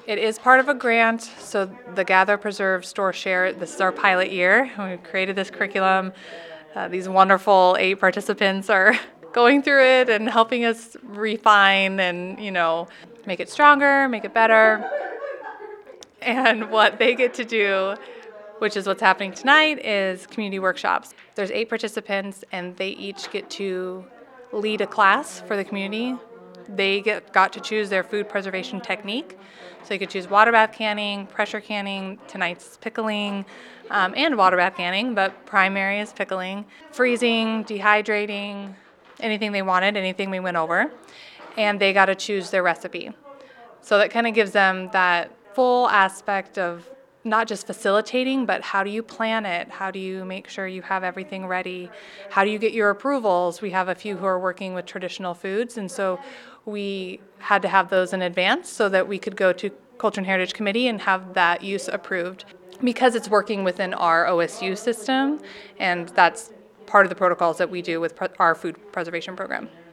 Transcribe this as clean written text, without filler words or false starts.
It is part of a grant, so the Gather, Preserve, Store, Share, this is our pilot year. We created this curriculum. These wonderful 8 participants are going through it and helping us refine and, make it stronger, make it better. And what they get to do, which is what's happening tonight, is community workshops. There's 8 participants, and they each get to lead a class for the community. They got to choose their food preservation technique. So you could choose water bath canning, pressure canning, tonight's pickling, and water bath canning, but primary is pickling, freezing, dehydrating, anything they wanted, anything we went over. And they got to choose their recipe. So that kind of gives them that full aspect of not just facilitating, but how do you plan it? How do you make sure you have everything ready? How do you get your approvals? We have a few who are working with traditional foods, and so we had to have those in advance so that we could go to Culture and Heritage Committee and have that use approved because it's working within our OSU system, and that's part of the protocols that we do with our food preservation program.